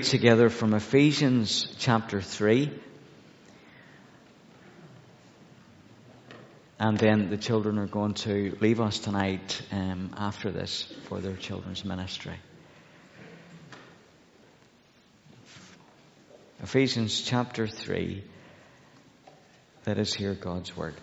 Together from Ephesians chapter 3, and then the children are going to leave us tonight after this for their children's ministry. Ephesians chapter 3, let us hear God's word.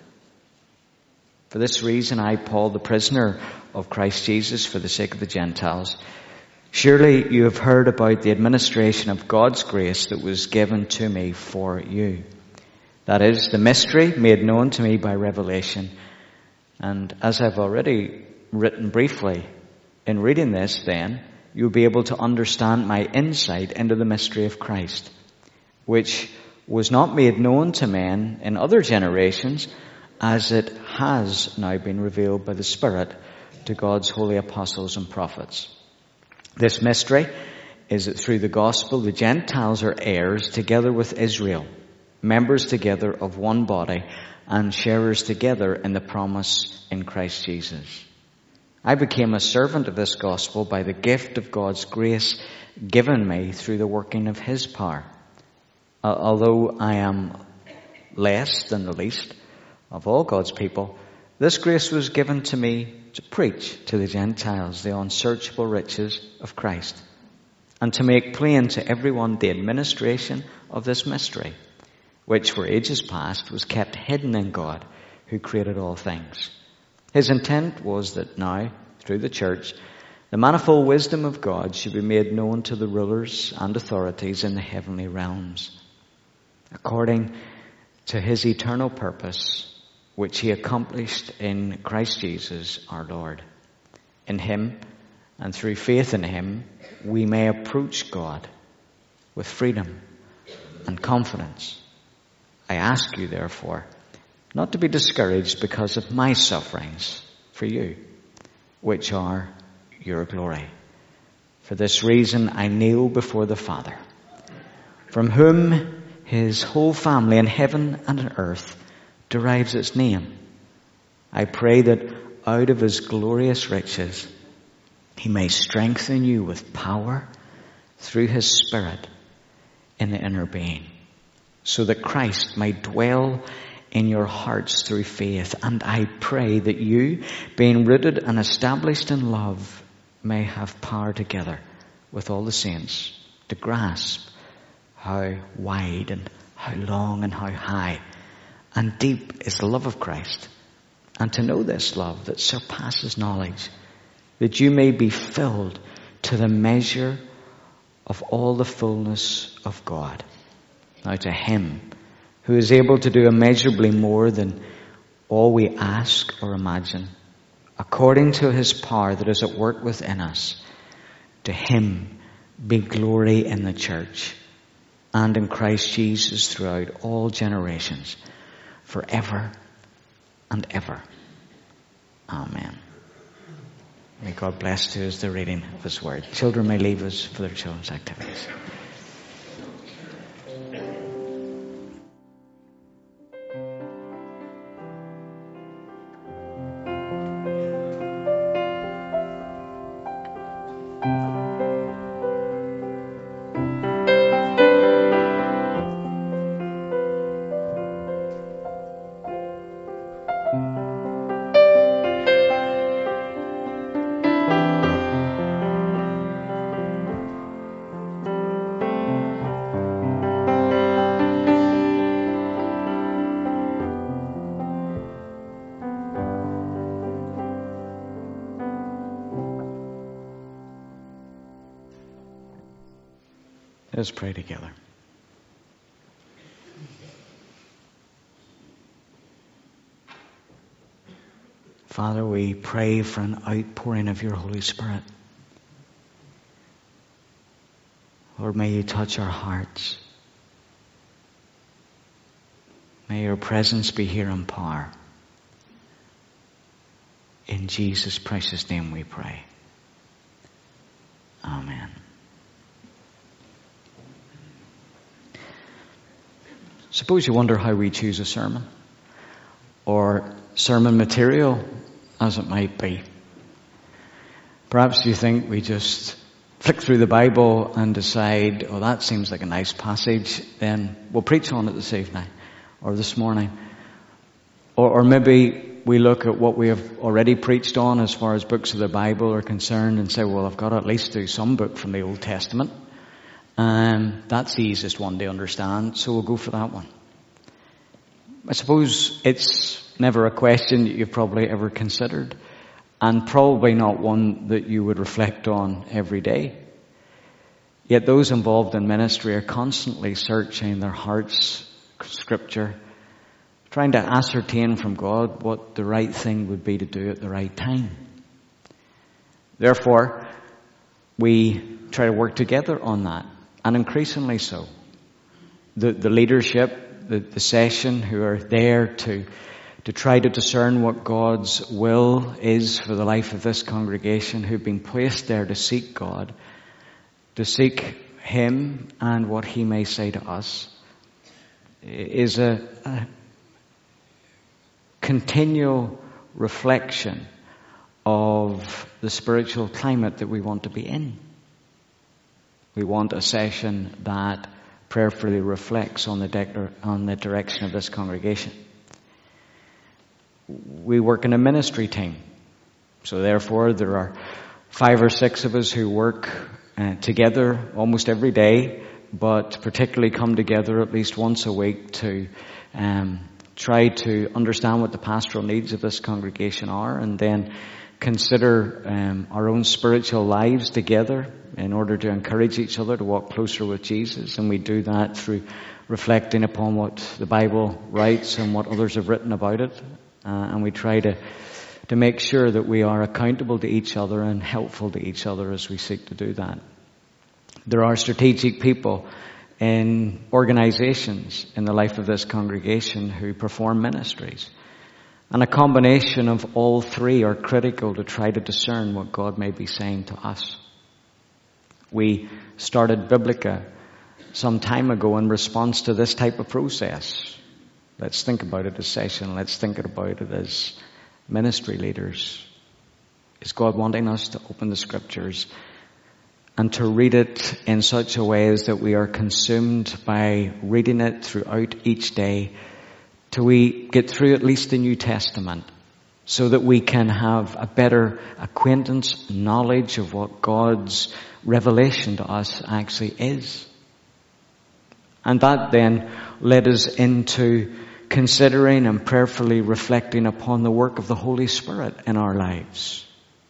For this reason I, Paul, the prisoner of Christ Jesus, for the sake of the Gentiles, surely you have heard about the administration of God's grace that was given to me for you. That is, the mystery made known to me by revelation. And as I've already written briefly, in reading this then, you'll be able to understand my insight into the mystery of Christ, which was not made known to men in other generations, as it has now been revealed by the Spirit to God's holy apostles and prophets. This mystery is that through the gospel the Gentiles are heirs together with Israel, members together of one body, and sharers together in the promise in Christ Jesus. I became a servant of this gospel by the gift of God's grace given me through the working of His power. Although I am less than the least of all God's people, this grace was given to me to preach to the Gentiles the unsearchable riches of Christ, and to make plain to everyone the administration of this mystery, which for ages past was kept hidden in God, who created all things. His intent was that now, through the church, the manifold wisdom of God should be made known to the rulers and authorities in the heavenly realms, according to His eternal purpose, which He accomplished in Christ Jesus our Lord. In Him, and through faith in Him, we may approach God with freedom and confidence. I ask you, therefore, not to be discouraged because of my sufferings for you, which are your glory. For this reason I kneel before the Father, from whom His whole family in heaven and on earth derives its name. I pray that out of His glorious riches He may strengthen you with power through His Spirit in the inner being, so that Christ may dwell in your hearts through faith. And I pray that you, being rooted and established in love, may have power together with all the saints to grasp how wide and how long and how high and deep is the love of Christ, and to know this love that surpasses knowledge, that you may be filled to the measure of all the fullness of God. Now to Him who is able to do immeasurably more than all we ask or imagine, according to His power that is at work within us, to Him be glory in the church and in Christ Jesus throughout all generations, forever and ever. Amen. May God bless to us the reading of His word. Children may leave us for their children's activities. Let's pray together. Father, we pray for an outpouring of your Holy Spirit. Lord, may you touch our hearts. May your presence be here in power. In Jesus' precious name we pray. Amen. Suppose you wonder how we choose a sermon, or sermon material, as it might be. Perhaps you think we just flick through the Bible and decide, oh, that seems like a nice passage, then we'll preach on it this evening or this morning. Or maybe we look at what we have already preached on as far as books of the Bible are concerned and say, well, I've got to at least do some book from the Old Testament. That's the easiest one to understand, so we'll go for that one. I suppose it's never a question that you've probably ever considered, and probably not one that you would reflect on every day. Yet those involved in ministry are constantly searching their hearts, Scripture, trying to ascertain from God what the right thing would be to do at the right time. Therefore, we try to work together on that, and increasingly so. The leadership, the session who are there to try to discern what God's will is for the life of this congregation, who've been placed there to seek God, to seek Him and what He may say to us, is a continual reflection of the spiritual climate that we want to be in. We want a session that prayerfully reflects on the direction of this congregation. We work in a ministry team, so therefore there are 5 or 6 of us who work together almost every day, but particularly come together at least once a week to try to understand what the pastoral needs of this congregation are, and then consider our own spiritual lives together in order to encourage each other to walk closer with Jesus. And we do that through reflecting upon what the Bible writes and what others have written about it. And we try to make sure that we are accountable to each other and helpful to each other as we seek to do that. There are strategic people in organizations in the life of this congregation who perform ministries. And a combination of all 3 are critical to try to discern what God may be saying to us. We started Biblica some time ago in response to this type of process. Let's think about it as session. Let's think about it as ministry leaders. Is God wanting us to open the Scriptures and to read it in such a way as that we are consumed by reading it throughout each day till we get through at least the New Testament, so that we can have a better acquaintance, knowledge of what God's revelation to us actually is. And that then led us into considering and prayerfully reflecting upon the work of the Holy Spirit in our lives.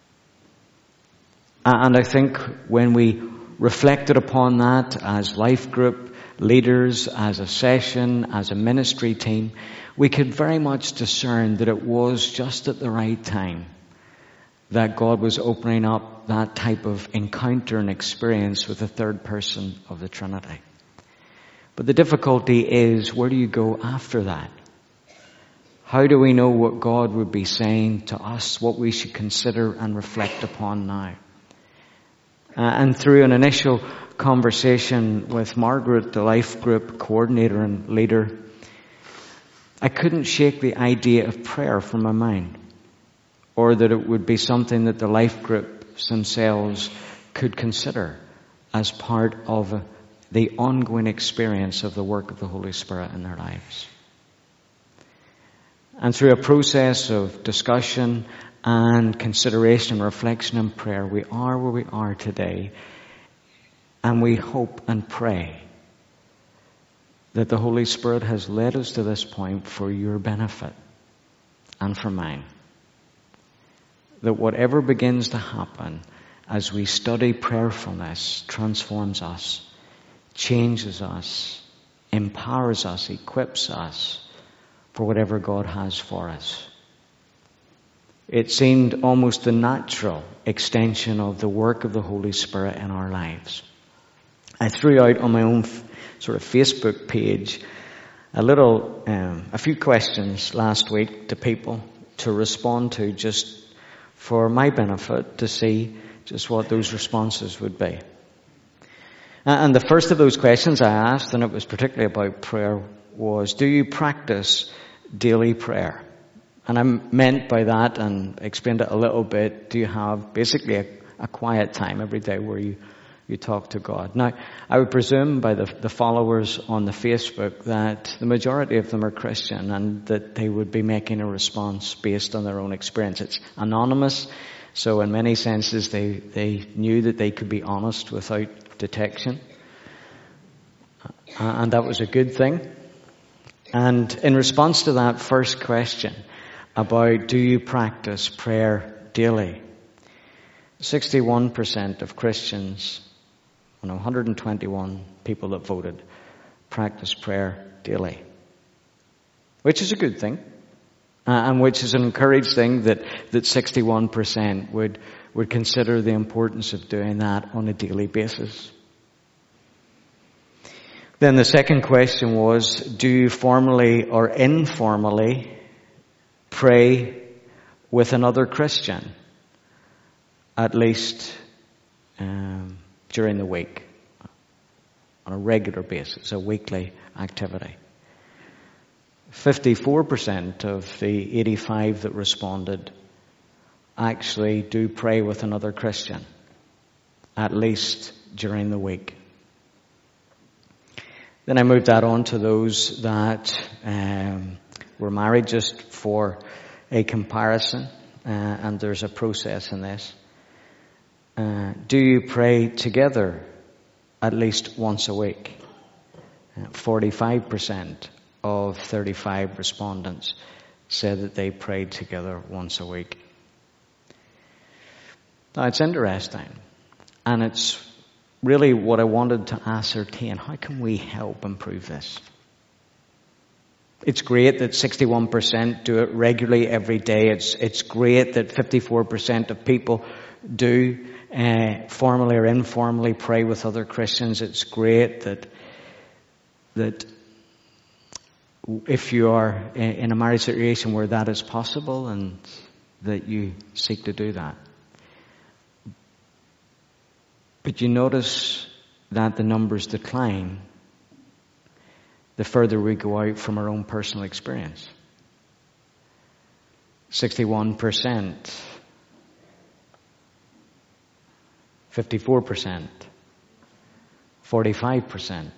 And I think when we reflected upon that as life group leaders, as a session, as a ministry team, we could very much discern that it was just at the right time that God was opening up that type of encounter and experience with the third person of the Trinity. But the difficulty is, where do you go after that? How do we know what God would be saying to us, what we should consider and reflect upon now? And through an initial conversation with Margaret, the life group coordinator and leader, I couldn't shake the idea of prayer from my mind, or that it would be something that the life groups themselves could consider as part of the ongoing experience of the work of the Holy Spirit in their lives. And through a process of discussion and consideration and reflection and prayer, we are where we are today. And we hope and pray that the Holy Spirit has led us to this point for your benefit and for mine. That whatever begins to happen as we study prayerfulness transforms us, changes us, empowers us, equips us for whatever God has for us. It seemed almost a natural extension of the work of the Holy Spirit in our lives. I threw out on my own sort of Facebook page a few questions last week to people to respond to, just for my benefit, to see just what those responses would be. And the first of those questions I asked, and it was particularly about prayer, was, do you practice daily prayer? And I meant by that, and explained it a little bit, do you have basically a quiet time every day where you you talk to God. Now, I would presume by the followers on the Facebook that the majority of them are Christian and that they would be making a response based on their own experience. It's anonymous, so in many senses they knew that they could be honest without detection. And that was a good thing. And in response to that first question about do you practice prayer daily, 61% of Christians, 121 people that voted, practice prayer daily. Which is a good thing. And which is an encouraged thing that 61% would consider the importance of doing that on a daily basis. Then the second question was, do you formally or informally pray with another Christian, at least during the week, on a regular basis, a weekly activity? 54% of the 85 that responded actually do pray with another Christian, at least during the week. Then I moved that on to those that were married, just for a comparison, and there's a process in this. Do you pray together at least once a week? 45% of 35 respondents said that they prayed together once a week. Now it's interesting, and it's really what I wanted to ascertain. How can we help improve this? It's great that 61% do it regularly every day. It's great that 54% of people do formally or informally pray with other Christians. It's great that if you are in a marriage situation where that is possible, and that you seek to do that. But you notice that the numbers decline the further we go out from our own personal experience. 61%, 54%, 45%.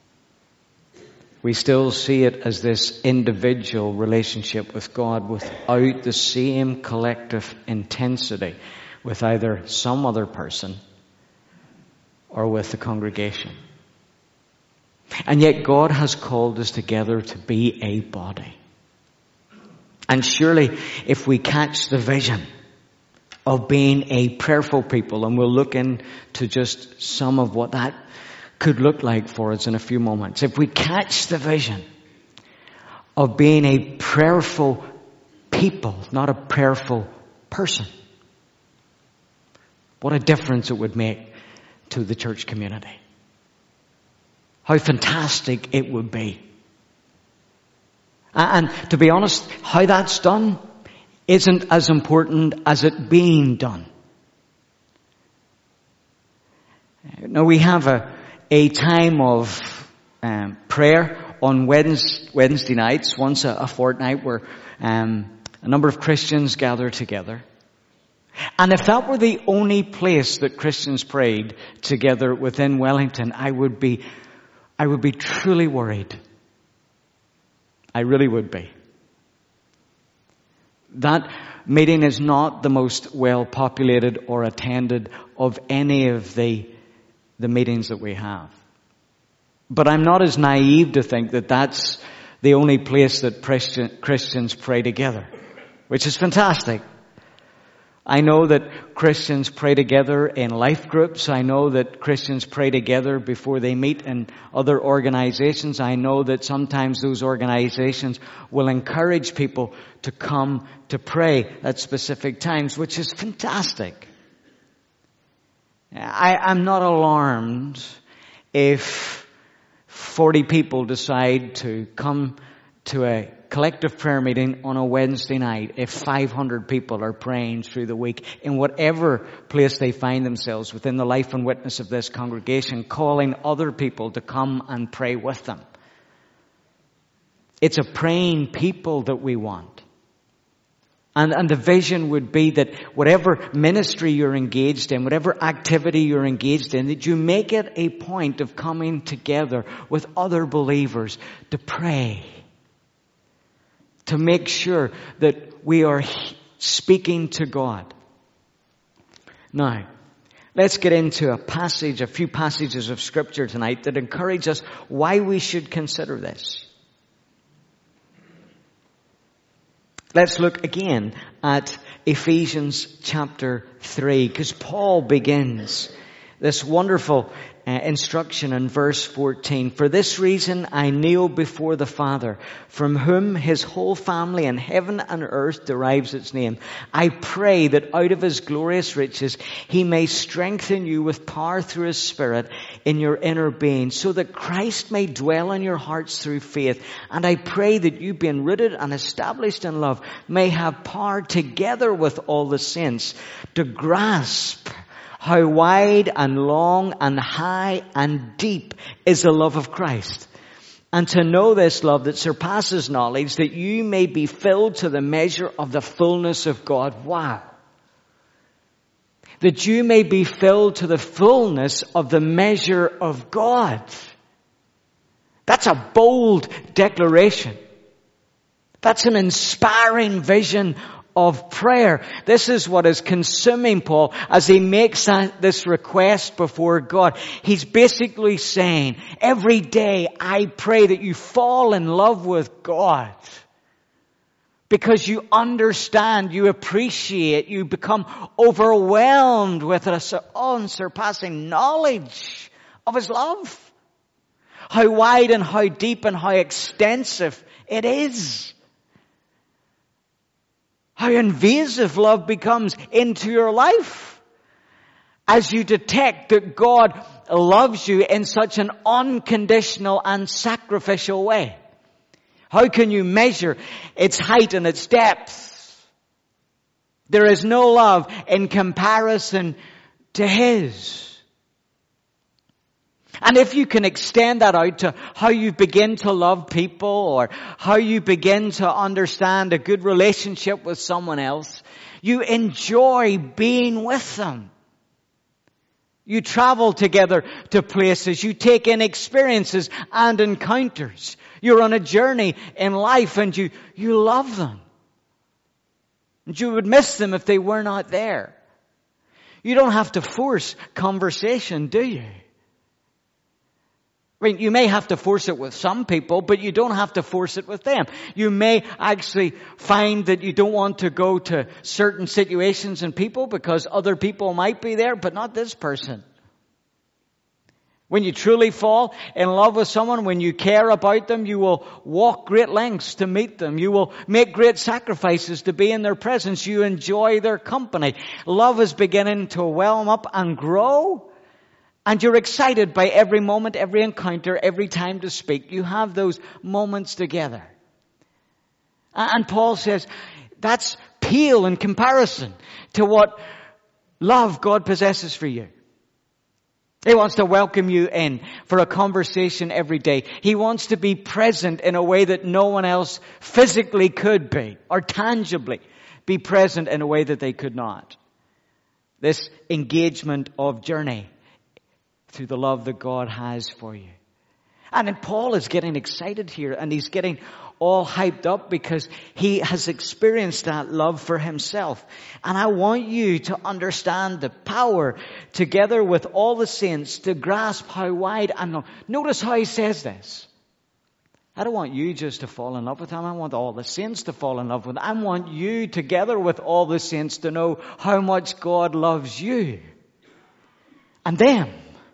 We still see it as this individual relationship with God without the same collective intensity with either some other person or with the congregation. And yet God has called us together to be a body. And surely if we catch the vision of being a prayerful people, and we'll look into just some of what that could look like for us in a few moments. If we catch the vision of being a prayerful people, not a prayerful person, what a difference it would make to the church community. How fantastic it would be. And to be honest, how that's done isn't as important as it being done. Now we have a time of prayer on Wednesday nights, once a fortnight, where a number of Christians gather together. And if that were the only place that Christians prayed together within Wellington, I would be truly worried. I really would be. That meeting is not the most well populated or attended of any of the meetings that we have. But I'm not as naive to think that that's the only place that Christians pray together, which is fantastic. I know that Christians pray together in life groups. I know that Christians pray together before they meet in other organizations. I know that sometimes those organizations will encourage people to come to pray at specific times, which is fantastic. I'm not alarmed if 40 people decide to come to a collective prayer meeting on a Wednesday night, if 500 people are praying through the week in whatever place they find themselves within the life and witness of this congregation, calling other people to come and pray with them. It's a praying people that we want. And the vision would be that whatever ministry you're engaged in, whatever activity you're engaged in, that you make it a point of coming together with other believers to pray. To make sure that we are speaking to God. Now, let's get into a few passages of Scripture tonight that encourage us why we should consider this. Let's look again at Ephesians chapter 3, because Paul begins this wonderful instruction in verse 14. For this reason I kneel before the Father, from whom his whole family in heaven and earth derives its name. I pray that out of his glorious riches he may strengthen you with power through his Spirit in your inner being, so that Christ may dwell in your hearts through faith. And I pray that you, being rooted and established in love, may have power together with all the saints to grasp how wide and long and high and deep is the love of Christ. And to know this love that surpasses knowledge, that you may be filled to the measure of the fullness of God. Wow. That you may be filled to the fullness of the measure of God. That's a bold declaration. That's an inspiring vision of prayer. This is what is consuming Paul as he makes this request before God. He's basically saying, every day I pray that you fall in love with God. Because you understand, you appreciate, you become overwhelmed with an unsurpassing knowledge of his love. How wide and how deep and how extensive it is. How invasive love becomes into your life as you detect that God loves you in such an unconditional and sacrificial way. How can you measure its height and its depth? There is no love in comparison to His. And if you can extend that out to how you begin to love people or how you begin to understand a good relationship with someone else, you enjoy being with them. You travel together to places, you take in experiences and encounters. You're on a journey in life and you love them. And you would miss them if they were not there. You don't have to force conversation, do you? I mean, you may have to force it with some people, but you don't have to force it with them. You may actually find that you don't want to go to certain situations and people because other people might be there, but not this person. When you truly fall in love with someone, when you care about them, you will walk great lengths to meet them. You will make great sacrifices to be in their presence. You enjoy their company. Love is beginning to whelm up and grow. And you're excited by every moment, every encounter, every time to speak. You have those moments together. And Paul says, that's pale in comparison to what love God possesses for you. He wants to welcome you in for a conversation every day. He wants to be present in a way that no one else physically could be, or tangibly be present in a way that they could not. This engagement of journey through the love that God has for you. And then Paul is getting excited here and he's getting all hyped up because he has experienced that love for himself. And I want you to understand the power together with all the saints to grasp how wide and long. Notice how he says this. I don't want you just to fall in love with him. I want all the saints to fall in love with him. I want you together with all the saints to know how much God loves you. And them.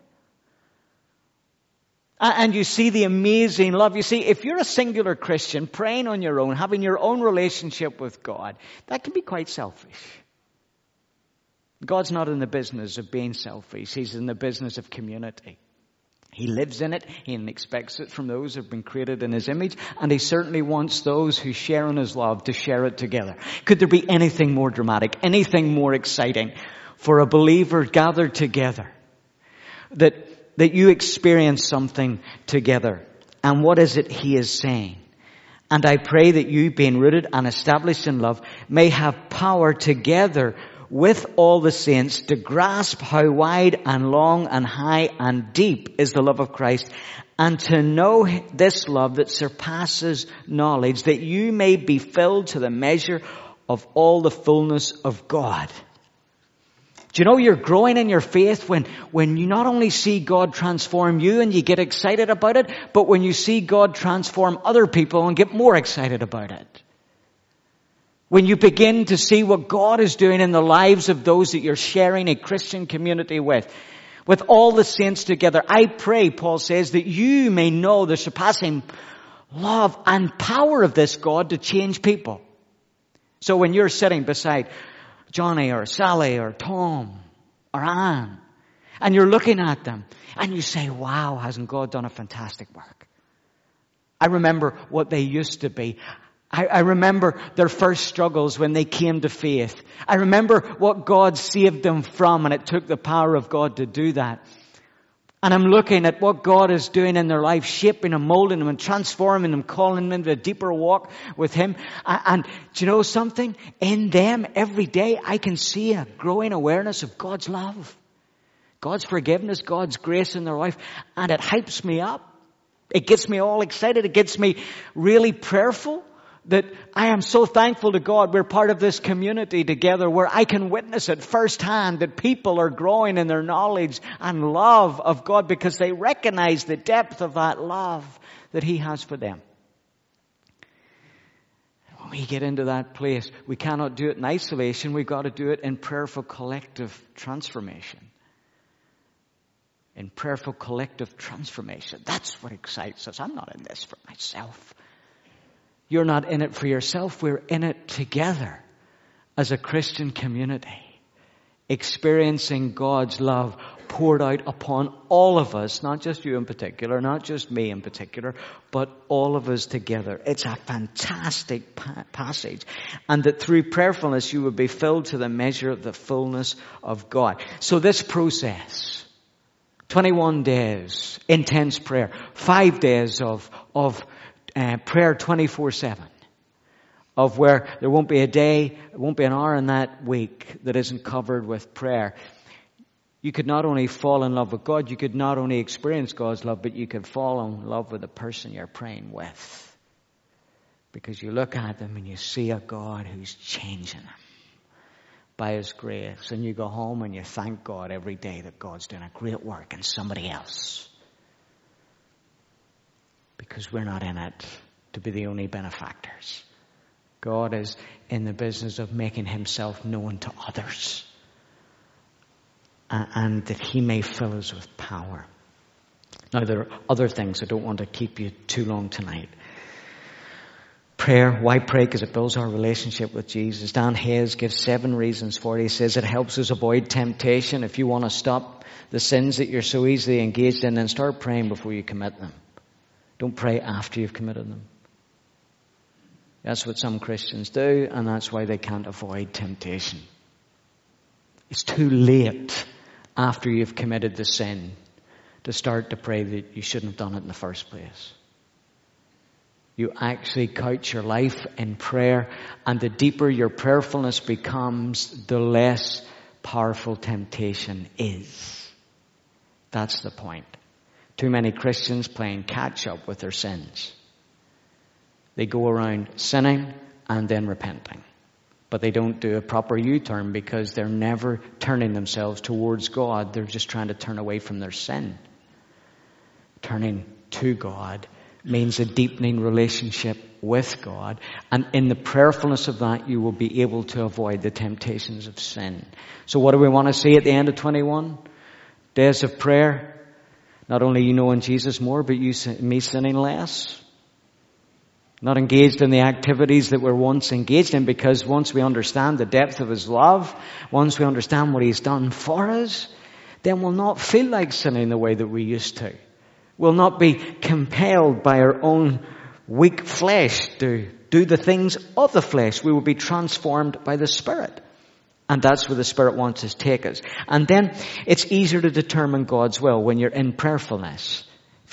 And you see the amazing love. You see, if you're a singular Christian praying on your own, having your own relationship with God, that can be quite selfish. God's not in the business of being selfish. He's in the business of community. He lives in it. He expects it from those who have been created in His image. And He certainly wants those who share in His love to share it together. Could there be anything more dramatic, anything more exciting for a believer gathered together that you experience something together? And what is it he is saying? And I pray that you, being rooted and established in love, may have power together with all the saints to grasp how wide and long and high and deep is the love of Christ, and to know this love that surpasses knowledge, that you may be filled to the measure of all the fullness of God. Do you know you're growing in your faith when you not only see God transform you and you get excited about it, but when you see God transform other people and get more excited about it? When you begin to see what God is doing in the lives of those that you're sharing a Christian community with all the saints together, I pray, Paul says, that you may know the surpassing love and power of this God to change people. So when you're sitting beside Johnny or Sally or Tom or Anne, and you're looking at them and you say, wow, hasn't God done a fantastic work? I remember what they used to be. I remember their first struggles when they came to faith. I remember what God saved them from, and it took the power of God to do that. And I'm looking at what God is doing in their life, shaping them, molding them, and transforming them, calling them into a deeper walk with Him. And do you know something? In them, every day, I can see a growing awareness of God's love, God's forgiveness, God's grace in their life. And it hypes me up. It gets me all excited. It gets me really prayerful. That I am so thankful to God we're part of this community together where I can witness it firsthand that people are growing in their knowledge and love of God because they recognize the depth of that love that He has for them. When we get into that place, we cannot do it in isolation. We've got to do it in prayerful collective transformation. In prayerful collective transformation. That's what excites us. I'm not in this for myself. You're not in it for yourself. We're in it together as a Christian community, experiencing God's love poured out upon all of us, not just you in particular, not just me in particular, but all of us together. It's a fantastic passage. And that through prayerfulness you would be filled to the measure of the fullness of God. So this process, 21 days, intense prayer, 5 days of prayer 24/7, of where there won't be a day, it won't be an hour in that week that isn't covered with prayer. You could not only fall in love with God, you could not only experience God's love, but you could fall in love with the person you're praying with. Because you look at them and you see a God who's changing them by His grace. And you go home and you thank God every day that God's doing a great work in somebody else. Because we're not in it to be the only benefactors. God is in the business of making Himself known to others. And that He may fill us with power. Now there are other things. I don't want to keep you too long tonight. Prayer. Why pray? Because it builds our relationship with Jesus. Dan Hayes gives 7 reasons for it. He says it helps us avoid temptation. If you want to stop the sins that you're so easily engaged in, then start praying before you commit them. Don't pray after you've committed them. That's what some Christians do, and that's why they can't avoid temptation. It's too late after you've committed the sin to start to pray that you shouldn't have done it in the first place. You actually couch your life in prayer, and the deeper your prayerfulness becomes, the less powerful temptation is. That's the point. Too many Christians playing catch up with their sins. They go around sinning and then repenting. But they don't do a proper U-turn because they're never turning themselves towards God. They're just trying to turn away from their sin. Turning to God means a deepening relationship with God. And in the prayerfulness of that, you will be able to avoid the temptations of sin. So what do we want to see at the end of 21? Days of prayer. Not only you knowing Jesus more, but me sinning less. Not engaged in the activities that we're once engaged in, because once we understand the depth of His love, once we understand what He's done for us, then we'll not feel like sinning the way that we used to. We'll not be compelled by our own weak flesh to do the things of the flesh. We will be transformed by the Spirit. And that's where the Spirit wants us to take us. And then it's easier to determine God's will when you're in prayerfulness. If you're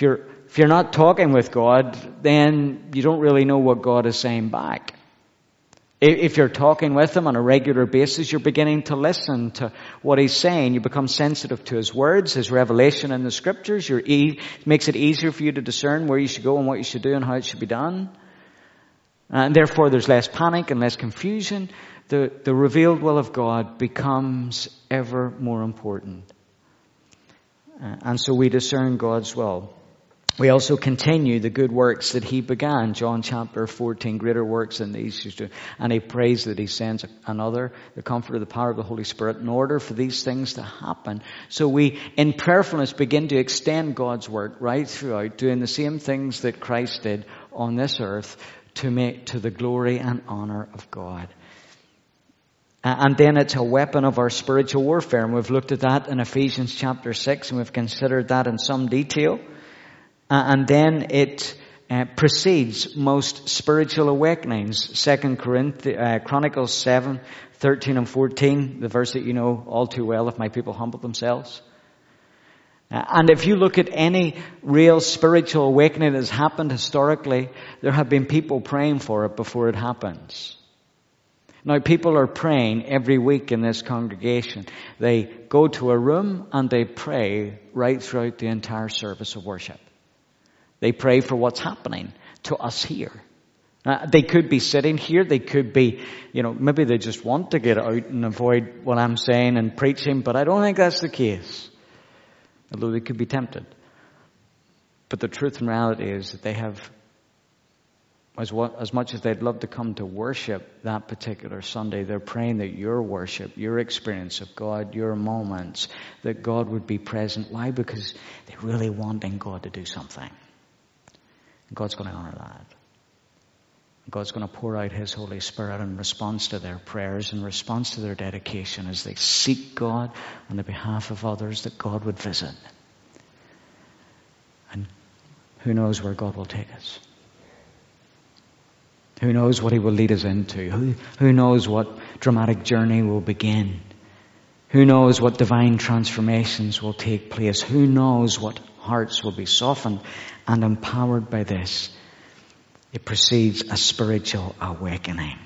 if you're not talking with God, then you don't really know what God is saying back. If you're talking with Him on a regular basis, you're beginning to listen to what He's saying. You become sensitive to His words, His revelation in the Scriptures. It makes it easier for you to discern where you should go and what you should do and how it should be done. And therefore there's less panic and less confusion. The revealed will of God becomes ever more important. And so we discern God's will. We also continue the good works that He began. John chapter 14, greater works than these He's doing. And He prays that He sends another, the Comforter, the power of the Holy Spirit, in order for these things to happen. So we, in prayerfulness, begin to extend God's work right throughout, doing the same things that Christ did on this earth to the glory and honor of God. And then it's a weapon of our spiritual warfare. And we've looked at that in Ephesians chapter 6, and we've considered that in some detail. And then it precedes most spiritual awakenings. 2 Chronicles 7, 13 and 14, the verse that you know all too well, if my people humble themselves. And if you look at any real spiritual awakening that has happened historically, there have been people praying for it before it happens. Now, people are praying every week in this congregation. They go to a room and they pray right throughout the entire service of worship. They pray for what's happening to us here. They could be sitting here. They could be, maybe they just want to get out and avoid what I'm saying and preaching, but I don't think that's the case. Although they could be tempted. But the truth and reality is that they have, as much as they'd love to come to worship that particular Sunday, they're praying that your worship, your experience of God, your moments, that God would be present. Why? Because they're really wanting God to do something. God's going to honor that. God's going to pour out His Holy Spirit in response to their prayers, in response to their dedication as they seek God on the behalf of others, that God would visit. And who knows where God will take us? Who knows what He will lead us into? Who knows what dramatic journey will begin? Who knows what divine transformations will take place? Who knows what hearts will be softened and empowered by this? It precedes a spiritual awakening.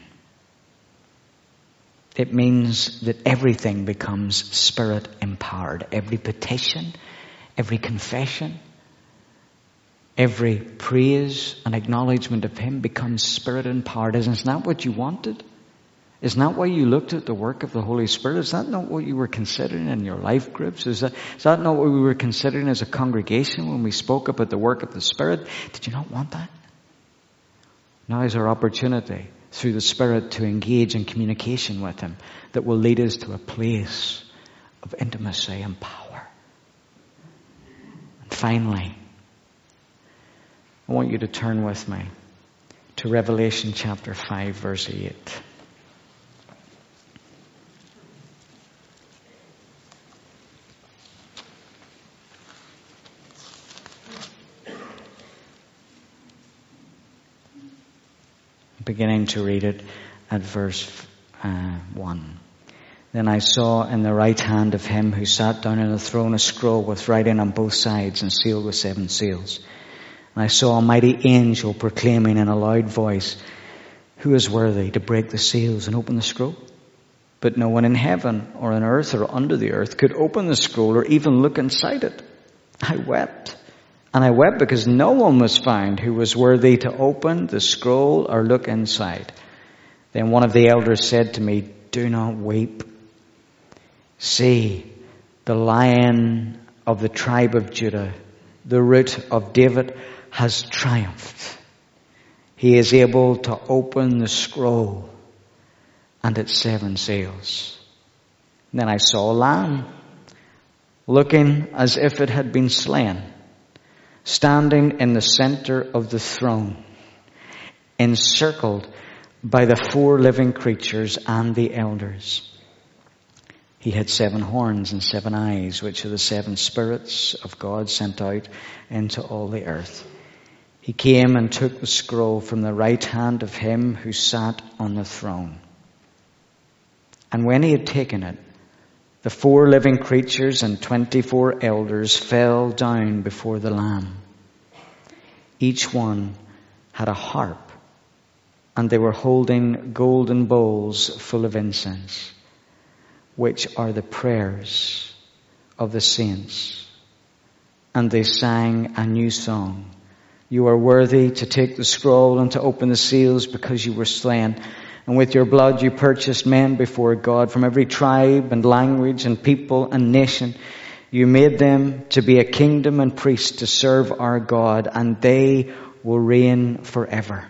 It means that everything becomes Spirit empowered. Every petition, every confession, every praise and acknowledgement of Him becomes Spirit empowered. Isn't that what you wanted? Isn't that why you looked at the work of the Holy Spirit? Is that not what you were considering in your life groups? Is that not what we were considering as a congregation when we spoke about the work of the Spirit? Did you not want that? Now is our opportunity through the Spirit to engage in communication with Him that will lead us to a place of intimacy and power. And finally, I want you to turn with me to Revelation chapter 5, verse 8. Beginning to read it at verse 1. Then I saw in the right hand of Him who sat down on the throne a scroll with writing on both sides and sealed with 7 seals. And I saw a mighty angel proclaiming in a loud voice, "Who is worthy to break the seals and open the scroll?" But no one in heaven or on earth or under the earth could open the scroll or even look inside it. I wept. And I wept because no one was found who was worthy to open the scroll or look inside. Then one of the elders said to me, "Do not weep. See, the Lion of the tribe of Judah, the Root of David, has triumphed. He is able to open the scroll and its 7 seals." And then I saw a lamb, looking as if it had been slain, standing in the center of the throne, encircled by the 4 living creatures and the elders. He had 7 horns and 7 eyes, which are the 7 spirits of God sent out into all the earth. He came and took the scroll from the right hand of Him who sat on the throne. And when He had taken it, the 4 living creatures and 24 elders fell down before the Lamb. Each one had a harp, and they were holding golden bowls full of incense, which are the prayers of the saints. And they sang a new song. You are worthy to take the scroll and to open the seals, because you were slain. And with your blood you purchased men before God from every tribe and language and people and nation. You made them to be a kingdom and priests to serve our God, and they will reign forever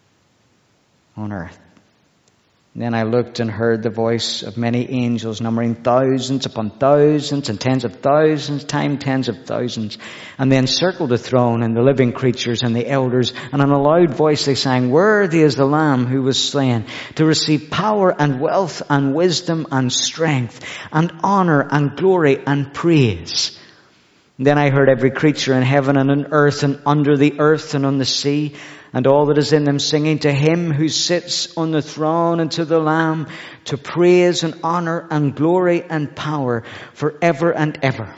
on earth. And then I looked and heard the voice of many angels, numbering thousands upon thousands and tens of thousands, times tens of thousands. And they encircled the throne and the living creatures and the elders. And in a loud voice they sang, Worthy is the Lamb who was slain to receive power and wealth and wisdom and strength and honor and glory and praise. And then I heard every creature in heaven and on earth and under the earth and on the sea, and all that is in them, singing to him who sits on the throne and to the Lamb, to praise and honor and glory and power forever and ever.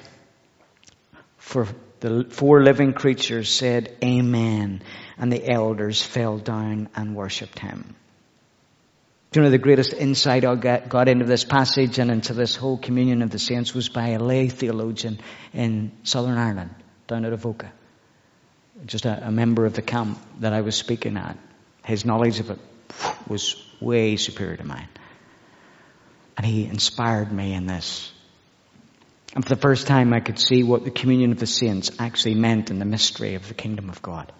For the four living creatures said, Amen. And the elders fell down and worshipped him. Do you know the greatest insight I got into this passage and into this whole communion of the saints was by a lay theologian in Southern Ireland, down at Avoca. Just a member of the camp that I was speaking at. His knowledge of it was way superior to mine. And he inspired me in this. And for the first time I could see what the communion of the saints actually meant in the mystery of the kingdom of God.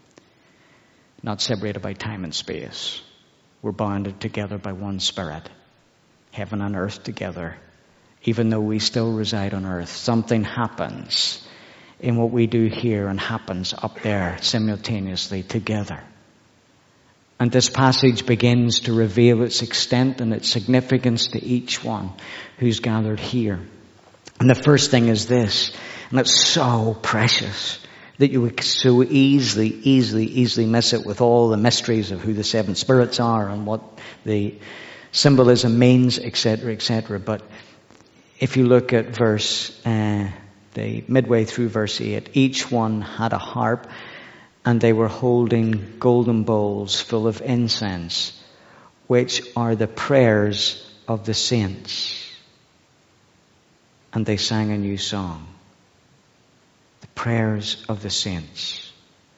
Not separated by time and space. We're bounded together by one Spirit. Heaven and earth together. Even though we still reside on earth, something happens in what we do here and happens up there simultaneously together. And this passage begins to reveal its extent and its significance to each one who's gathered here. And the first thing is this, and it's so precious that you would so easily miss it with all the mysteries of who the seven spirits are and what the symbolism means, etc., etc. But if you look at midway through verse 8, each one had a harp, and they were holding golden bowls full of incense, which are the prayers of the saints. And they sang a new song. The prayers of the saints.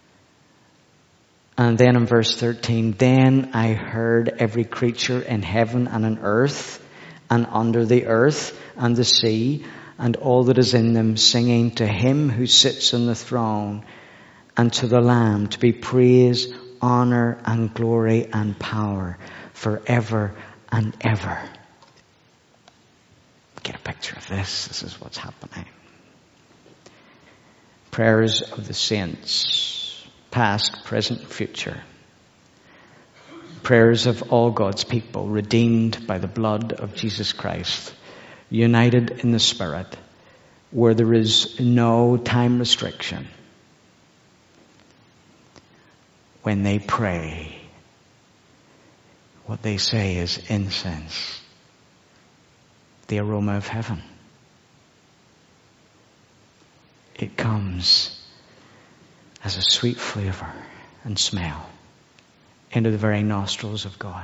And then in verse 13, then I heard every creature in heaven and on earth and under the earth and the sea and all that is in them, singing to him who sits on the throne and to the Lamb, to be praise, honor and glory and power forever and ever. Get a picture of this. This is what's happening. Prayers of the saints, past, present, future. Prayers of all God's people, redeemed by the blood of Jesus Christ, united in the Spirit, where there is no time restriction. When they pray, what they say is incense, the aroma of heaven. It comes as a sweet flavor and smell into the very nostrils of God.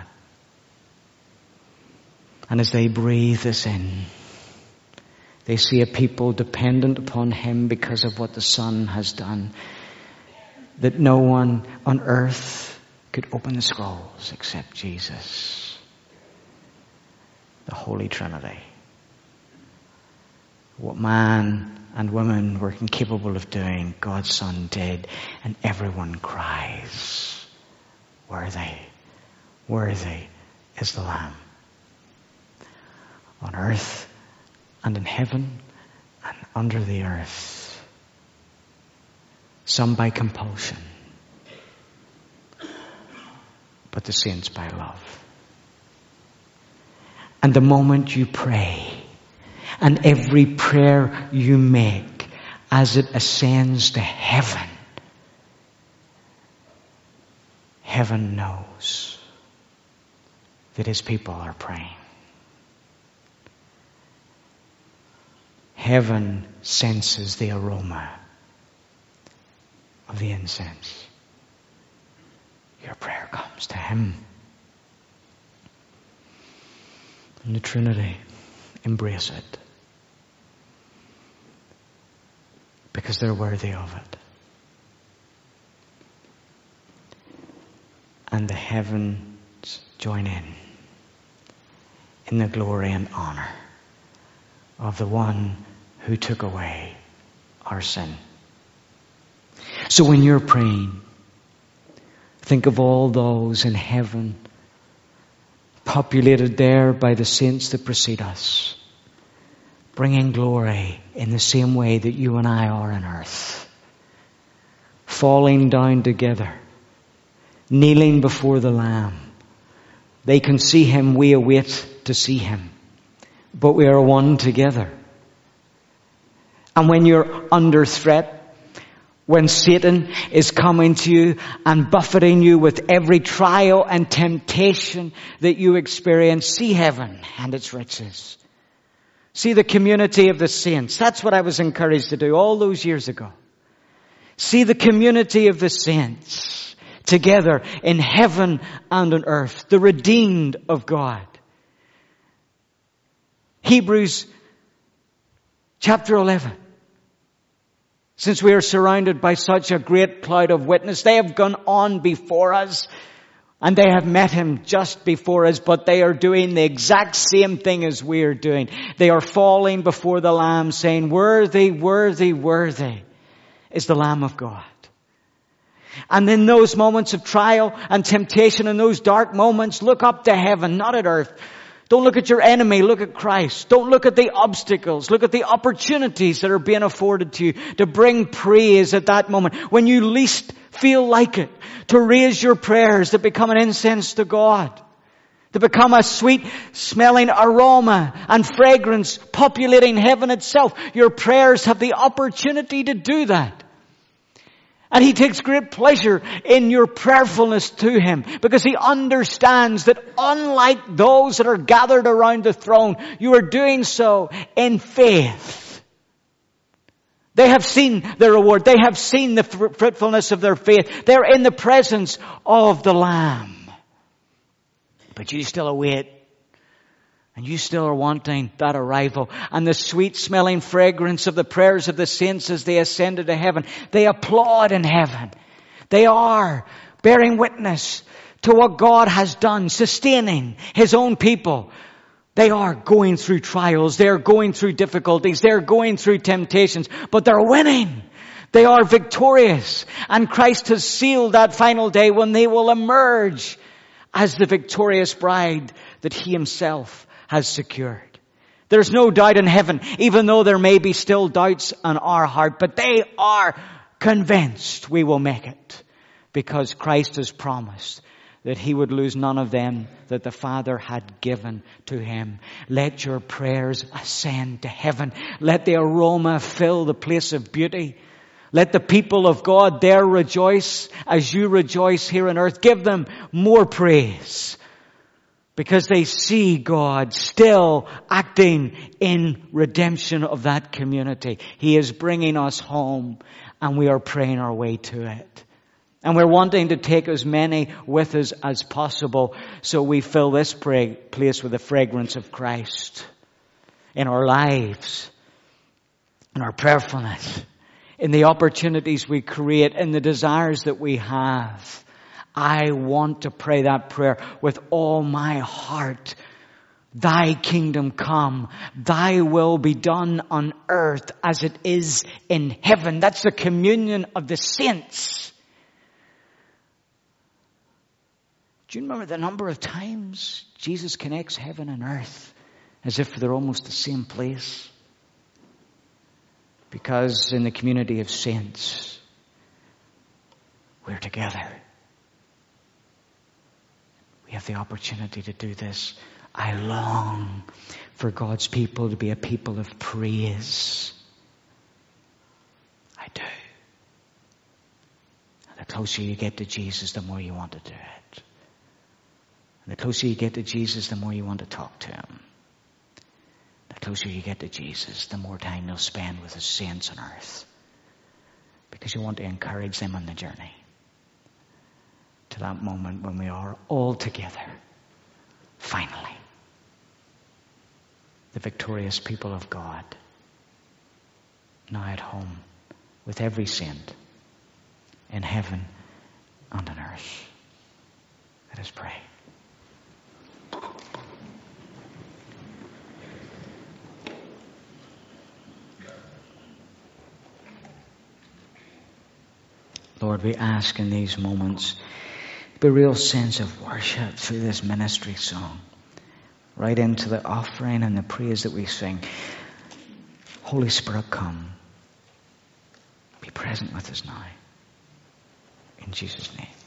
And as they breathe this in, they see a people dependent upon him because of what the Son has done, that no one on earth could open the scrolls except Jesus, the Holy Trinity. What man and woman were incapable of doing, God's Son did, and everyone cries, worthy, worthy is the Lamb. On earth and in heaven and under the earth. Some by compulsion, but the saints by love. And the moment you pray, and every prayer you make as it ascends to heaven, heaven knows that his people are praying. Heaven senses the aroma. of the incense. Your prayer comes to Him. And the Trinity, embrace it. Because they're worthy of it. And the heavens join in the glory and honor of the one who took away our sin. So when you're praying, think of all those in heaven, populated there by the saints that precede us, bringing glory in the same way that you and I are on earth, falling down together, kneeling before the Lamb. They can see Him, we await to see Him, but we are one together. And when you're under threat, when Satan is coming to you and buffeting you with every trial and temptation that you experience, see heaven and its riches. See the community of the saints. That's what I was encouraged to do all those years ago. See the community of the saints together in heaven and on earth, the redeemed of God. Hebrews chapter 11. Since we are surrounded by such a great cloud of witness, they have gone on before us and they have met Him just before us, but they are doing the exact same thing as we are doing. They are falling before the Lamb saying, worthy, worthy, worthy is the Lamb of God. And in those moments of trial and temptation, in those dark moments, look up to heaven, not at earth. Don't look at your enemy, look at Christ. Don't look at the obstacles, look at the opportunities that are being afforded to you to bring praise at that moment. When you least feel like it, to raise your prayers that become an incense to God. To become a sweet smelling aroma and fragrance populating heaven itself. Your prayers have the opportunity to do that. And He takes great pleasure in your prayerfulness to Him because He understands that unlike those that are gathered around the throne, you are doing so in faith. They have seen the reward. They have seen the fruitfulness of their faith. They're in the presence of the Lamb. But you still await. And you still are wanting that arrival. And the sweet smelling fragrance of the prayers of the saints as they ascended to heaven. They applaud in heaven. They are bearing witness to what God has done, sustaining His own people. They are going through trials. They are going through difficulties. They are going through temptations. But they're winning. They are victorious. And Christ has sealed that final day when they will emerge as the victorious bride that He Himself has secured. There's no doubt in heaven, even though there may be still doubts on our heart, but they are convinced we will make it because Christ has promised that He would lose none of them that the Father had given to Him. Let your prayers ascend to heaven. Let the aroma fill the place of beauty. Let the people of God there rejoice as you rejoice here on earth. Give them more praise. Because they see God still acting in redemption of that community. He is bringing us home and we are praying our way to it. And we're wanting to take as many with us as possible so we fill this place with the fragrance of Christ in our lives, in our prayerfulness, in the opportunities we create, in the desires that we have. I want to pray that prayer with all my heart. Thy kingdom come, Thy will be done on earth as it is in heaven. That's the communion of the saints. Do you remember the number of times Jesus connects heaven and earth as if they're almost the same place? Because in the community of saints, we're together. We have the opportunity to do this. I long for God's people to be a people of praise. I do. And the closer you get to Jesus, the more you want to do it. And the closer you get to Jesus, the more you want to talk to Him. The closer you get to Jesus, the more time you'll spend with His saints on earth. because you want to encourage them on the journey to that moment when we are all together, finally, the victorious people of God, now at home with every saint in heaven and on earth. Let us pray. Lord, we ask in these moments a real sense of worship through this ministry song, right into the offering and the praise that we sing. Holy Spirit, come. Be present with us now. In Jesus' name.